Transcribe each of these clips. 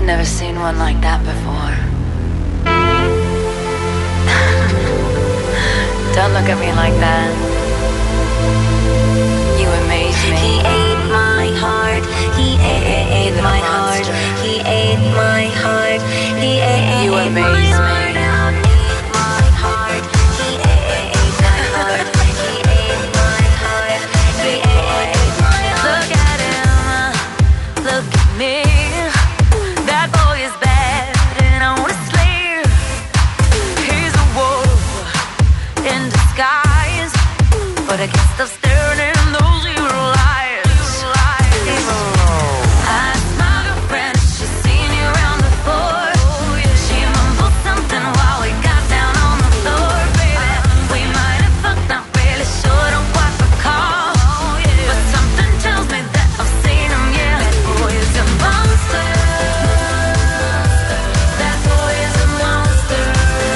never seen one like that before. Don't look at me like that. You amaze me. He ate my heart. He ate my heart. He ate my heart. He ate you amaze my me. heart. My heart. He ate my heart. He ate my heart. He ate my heart. Look at him. Look at me. That boy is bad and I wanna slay. He's a wolf in disguise, but I can't stop staring in those evil eyes. Ask my girlfriend if she's seen you around before. She mumbled something while we got down on the floor, baby. We might have fucked, not really sure, don't quite recall. But something tells me that I've seen him, yeah. That boy is a monster. That boy is a monster.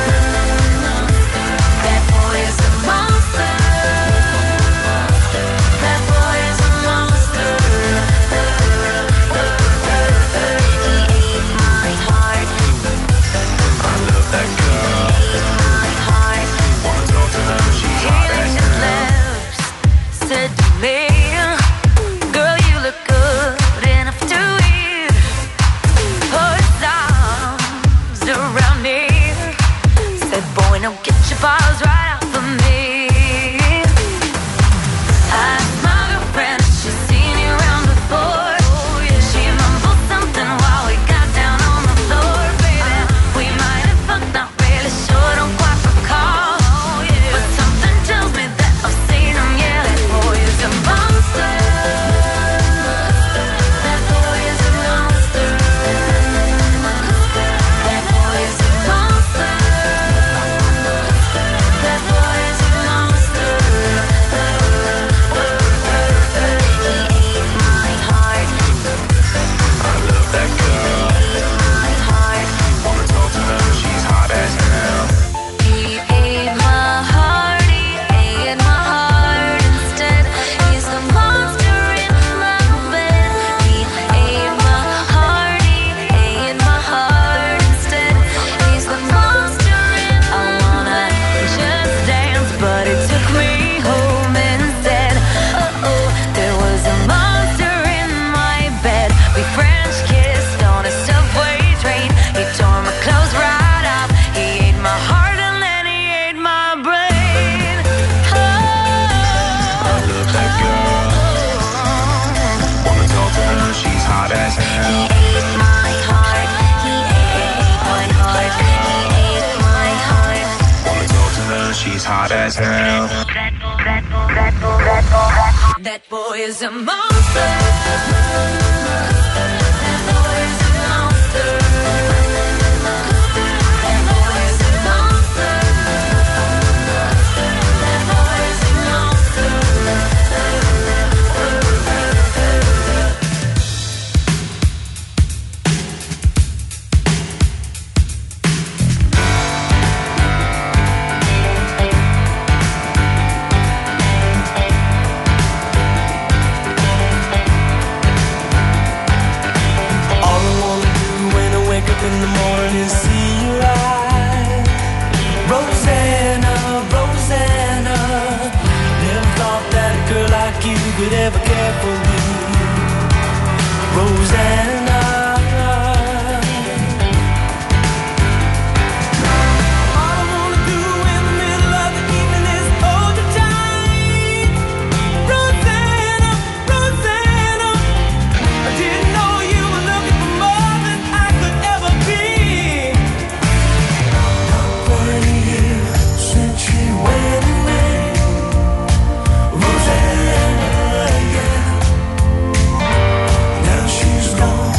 That boy is a monster. That boy is a monster. He ate my heart. I love that girl. He ate my heart. Wanna talk to her, she's hot as His hell. lips said to me, girl, you look good enough to eat. Put his arms around me. Said, boy, now get your paws right off of me. Asked my girlfriend if she's seen you around before. She mumbled something while we got down on the floor, baby. We might have fucked, not really sure, don't quite recall. But something tells me that I've seen him, yeah. That boy is a monster. That boy is a monster. That boy is a monster. That boy is a monster. He ate my heart. I love that girl. My heart. Wanna talk to her, she's hot as hell. He ate my heart, he ate my heart instead. He's the monster in my bed. He ate my heart, he ate my heart instead. He's the monster in I wanna just dance, but it took me home instead. Oh, there was a monster in my bed. We French kissed on a subway train. He tore my clothes right off. He ate my heart and then he ate my brain. I love that girl. Wanna talk to her, she's hot as He hell. ate my heart. He ate my heart. He ate my heart. Wanna talk to her, she's hot as hell. That boy is a monster. That boy is a monster. That boy is a monster. That boy is a monster. All I wanna do when I wake up in the morning is see your eyes. Rosanna, Rosanna, never thought that a girl like you could ever care for me. Rosanna. All I wanna do in the middle of the evening is hold you tight. Rosanna, Rosanna, I didn't know you were looking for more than I could ever be. Not for a year since she went away, Rosanna, yeah. Now she's gone.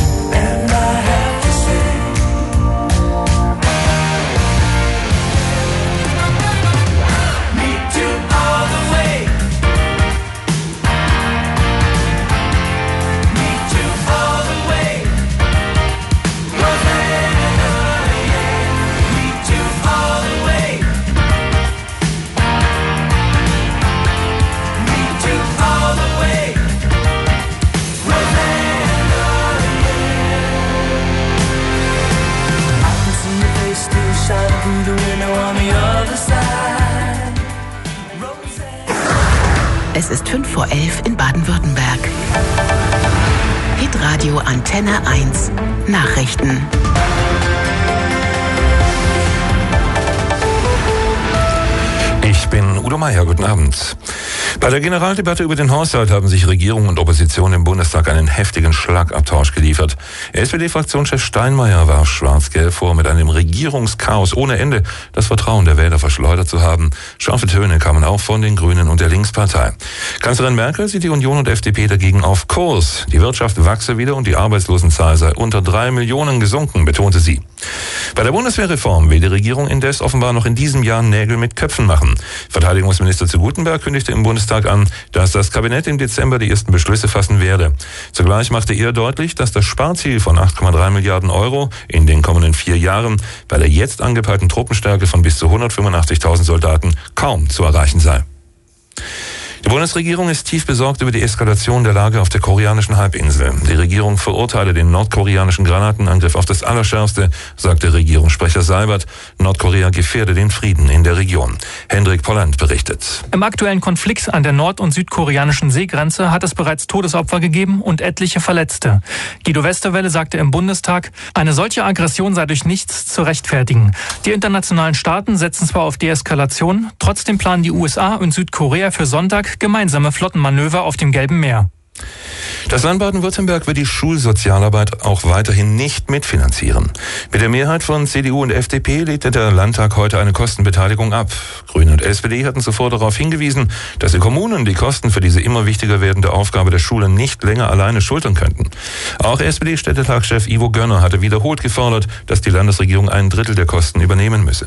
ist 11:05 in Baden-Württemberg. Hitradio Antenne 1 Nachrichten. Ich bin Udo Meier, guten Abend. Bei der Generaldebatte über den Haushalt haben sich Regierung und Opposition im Bundestag einen heftigen Schlagabtausch geliefert. SPD-Fraktionschef Steinmeier warf Schwarz-Gelb vor, mit einem Regierungschaos ohne Ende das Vertrauen der Wähler verschleudert zu haben. Scharfe Töne kamen auch von den Grünen und der Linkspartei. Kanzlerin Merkel sieht die Union und FDP dagegen auf Kurs. Die Wirtschaft wachse wieder und die Arbeitslosenzahl sei unter 3 Millionen gesunken, betonte sie. Bei der Bundeswehrreform will die Regierung indes offenbar noch in diesem Jahr Nägel mit Köpfen machen. Verteidigungsminister zu Gutenberg kündigte im Bundestag an, dass das Kabinett im Dezember die ersten Beschlüsse fassen werde. Zugleich machte er deutlich, dass das Sparziel von 8,3 Milliarden Euro in den kommenden 4 Jahren bei der jetzt angepeilten Truppenstärke von bis zu 185.000 Soldaten kaum zu erreichen sei. Die Bundesregierung ist tief besorgt über die Eskalation der Lage auf der koreanischen Halbinsel. Die Regierung verurteile den nordkoreanischen Granatenangriff auf das Allerschärfste, sagte Regierungssprecher Seibert. Nordkorea gefährde den Frieden in der Region. Hendrik Polland berichtet. Im aktuellen Konflikt an der nord- und südkoreanischen Seegrenze hat es bereits Todesopfer gegeben und etliche Verletzte. Guido Westerwelle sagte im Bundestag, eine solche Aggression sei durch nichts zu rechtfertigen. Die internationalen Staaten setzen zwar auf Deeskalation, trotzdem planen die USA und Südkorea für Sonntag gemeinsame Flottenmanöver auf dem Gelben Meer. Das Land Baden-Württemberg wird die Schulsozialarbeit auch weiterhin nicht mitfinanzieren. Mit der Mehrheit von CDU und FDP legte der Landtag heute eine Kostenbeteiligung ab. Grüne und SPD hatten zuvor darauf hingewiesen, dass die Kommunen die Kosten für diese immer wichtiger werdende Aufgabe der Schulen nicht länger alleine schultern könnten. Auch SPD-Städtetagschef Ivo Gönner hatte wiederholt gefordert, dass die Landesregierung 1/3 der Kosten übernehmen müsse.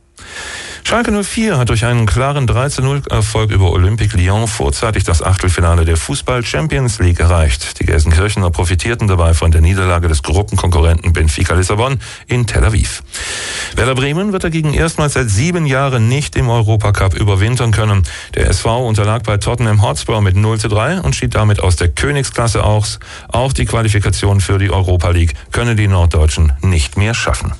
Schalke 04 hat durch einen klaren 3:0-Erfolg über Olympique Lyon vorzeitig das Achtelfinale der Fußball-Champions League erreicht. Die Gelsenkirchener profitierten dabei von der Niederlage des Gruppenkonkurrenten Benfica Lissabon in Tel Aviv. Werder Bremen wird dagegen erstmals seit 7 Jahren nicht im Europacup überwintern können. Der SV unterlag bei Tottenham Hotspur mit 0:3 und schied damit aus der Königsklasse aus. Auch die Qualifikation für die Europa League können die Norddeutschen nicht mehr schaffen.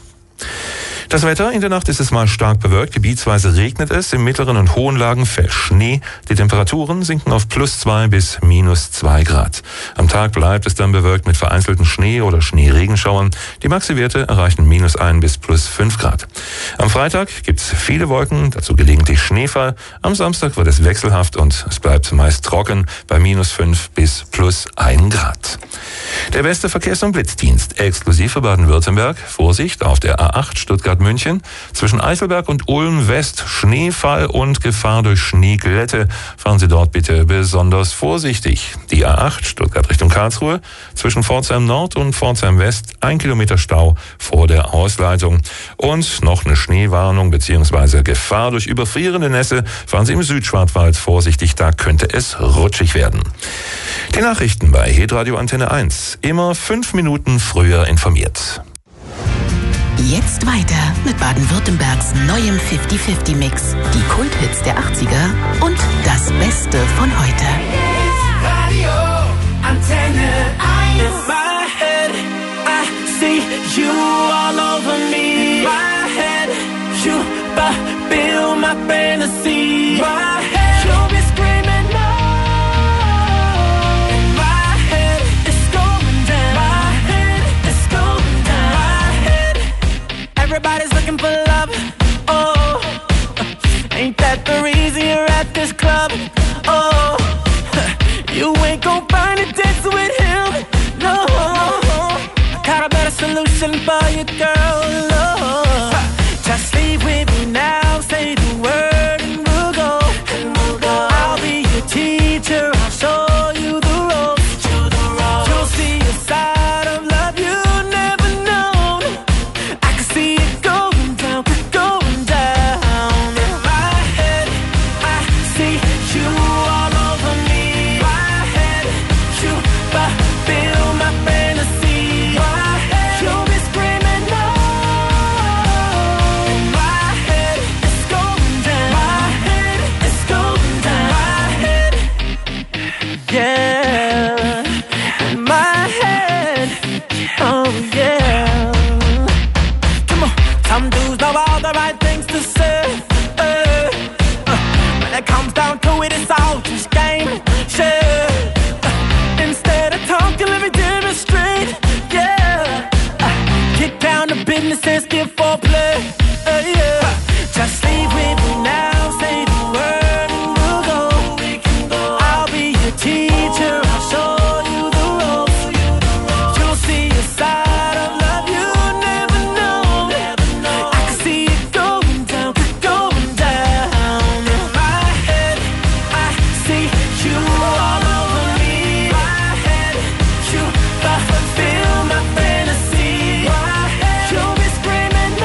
Das Wetter, in der Nacht ist es mal stark bewölkt, gebietsweise regnet es, im mittleren und hohen Lagen fällt Schnee. Die Temperaturen sinken auf +2 bis -2 Grad. Am Tag bleibt es dann bewölkt mit vereinzelten Schnee- oder Schneeregenschauern. Die Maxi-Werte erreichen -1 bis +5 Grad. Am Freitag gibt's viele Wolken, dazu gelegentlich Schneefall. Am Samstag wird es wechselhaft und es bleibt meist trocken bei -5 bis +1 Grad. Der beste Verkehrs- und Blitzdienst, exklusiv für Baden-Württemberg. Vorsicht auf der A8 Stuttgart-München. Zwischen Eiselberg und Ulm West Schneefall und Gefahr durch Schneeglätte. Fahren Sie dort bitte besonders vorsichtig. Die A8 Stuttgart Richtung Karlsruhe. Zwischen Pforzheim Nord und Pforzheim West 1 Kilometer Stau vor der Ausleitung. Und noch eine Schneewarnung bzw. Gefahr durch überfrierende Nässe. Fahren Sie im Südschwarzwald vorsichtig, da könnte es rutschig werden. Die Nachrichten bei Hitradio Antenne 1. Immer 5 Minuten früher informiert. Jetzt weiter mit Baden-Württembergs neuem 50-50-Mix. Die Kulthits der 80er und das Beste von heute. Radio Antenne 1. In my head, I see you all over me. My head, you fulfill my fantasy. My head, you'll be screaming no. In my head, it's going down. My head, it's going down. My head, everybody's looking for love. Oh, ain't that the reason you're at this club? Oh, you ain't gon' find it dancing with him. No, I got a better solution for you, girl. No, just leave with me now. Say the word and we'll go. I'll be your teacher. I'll show you the ropes. You'll see a side of love you've never known. I can see it going down, going down. In my head, I see you all over me. My head, you fulfill my fantasy. My head, you'll be screaming no. in the sense, give foreplay. Yeah. Just leave with me now, say the word and we'll go. I'll be your teacher, I'll show you the ropes. You'll see a side of love you never know. I can see it going down, going down. In my head, I see you all over me. My head, you fulfill my fantasy. You'll be screaming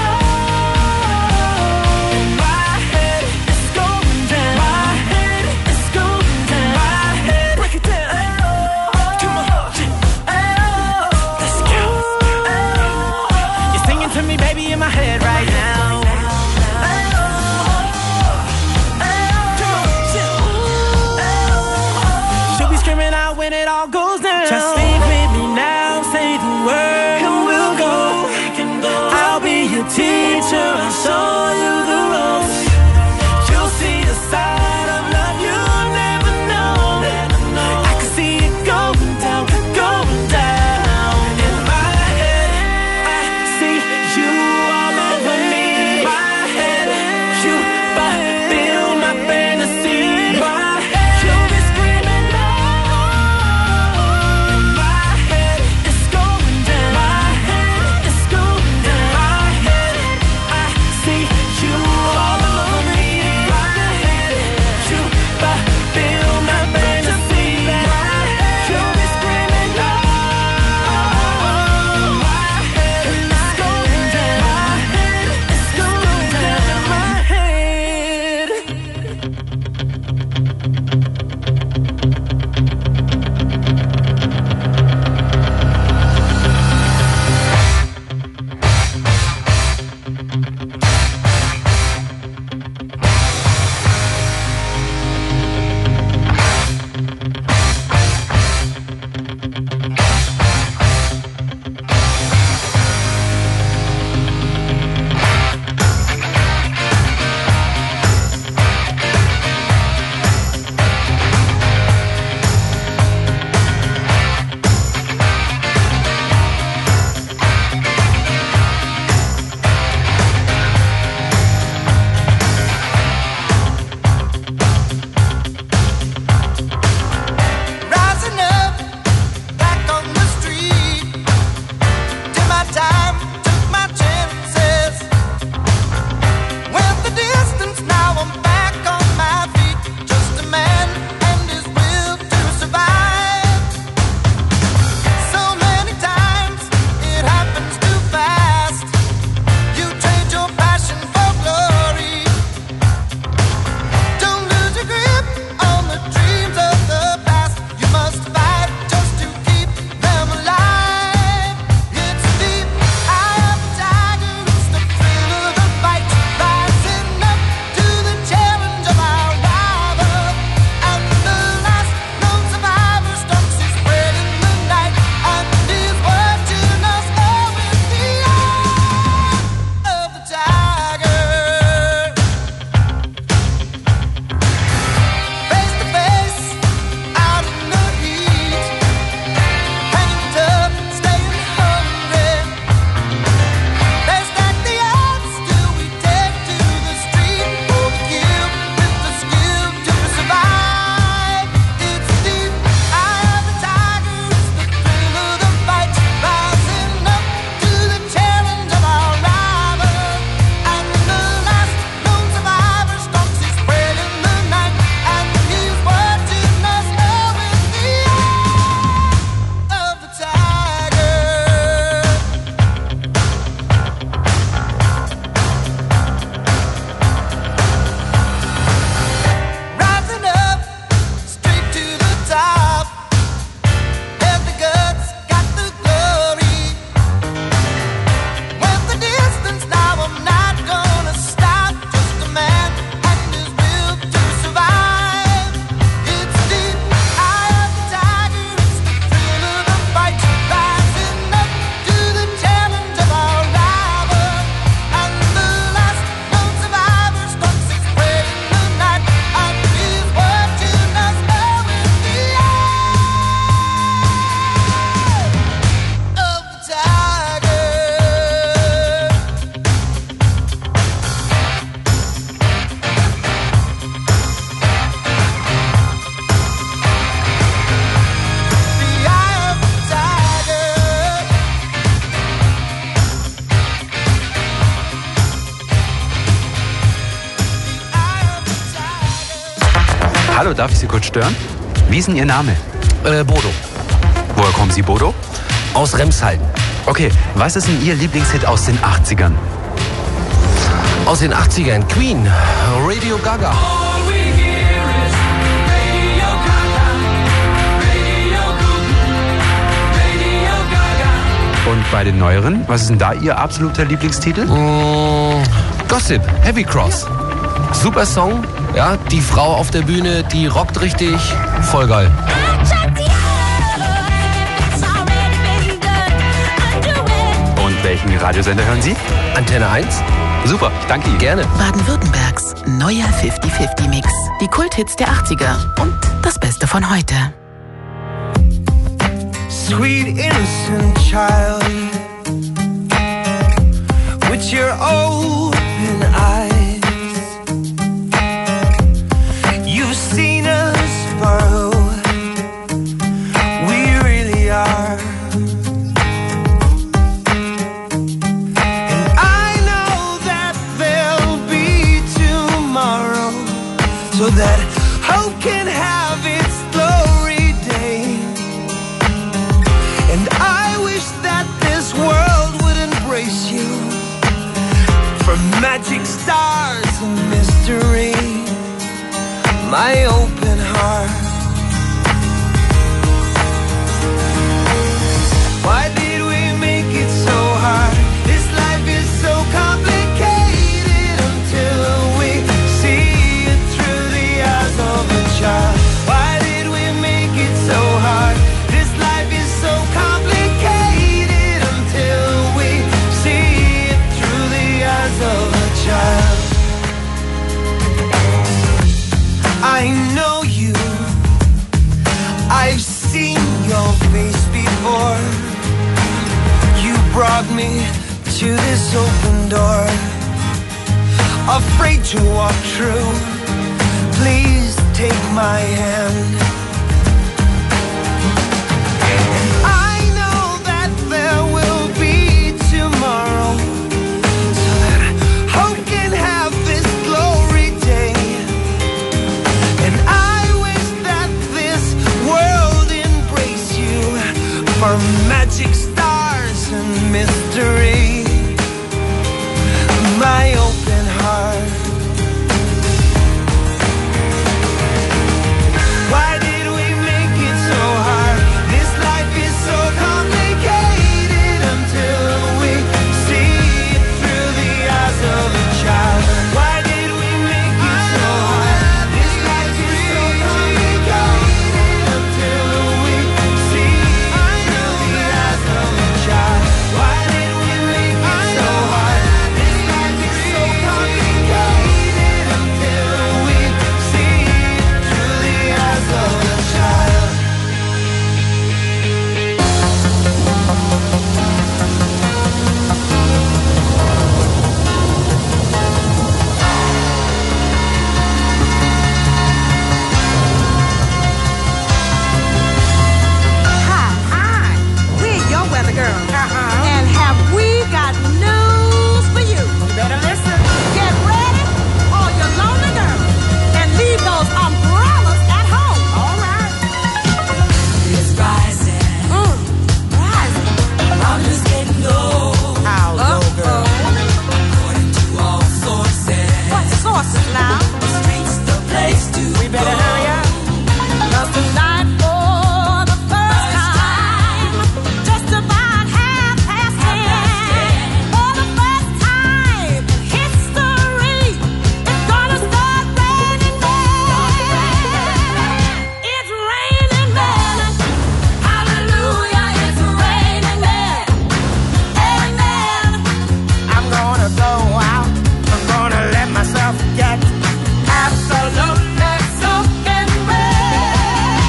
darf ich Sie kurz stören? Wie ist denn Ihr Name? Bodo. Woher kommen Sie, Bodo? Aus Remshalden. Okay, was ist denn Ihr Lieblingshit aus den 80ern? Aus den 80ern. Queen. Radio Gaga. Und bei den neueren, was ist denn da Ihr absoluter Lieblingstitel? Gossip. Heavy Cross. Super Song. Ja, die Frau auf der Bühne, die rockt richtig. Voll geil. Und welchen Radiosender hören Sie? Antenne 1. Super, ich danke Ihnen. Gerne. Baden-Württembergs neuer 50-50-Mix. Die Kulthits der 80er und das Beste von heute. Sweet innocent child, with your open eyes, you've seen us for who we really are. And I know that there'll be tomorrow, so that hope can have its glory day. And I wish that this world would embrace you, for magic stars and mystery, my open heart. Why did we make it so hard? This life is so complicated until we see it through the eyes of a child. Why did we make it so hard? This life is so complicated until we see it through the eyes of a child. I know you, I've seen your face before. You brought me to this open door, afraid to walk through. Please take my hand. I know that there will be tomorrow, so that hope can have this glory day. And I wish that this world embrace you, for magic stars and mystery.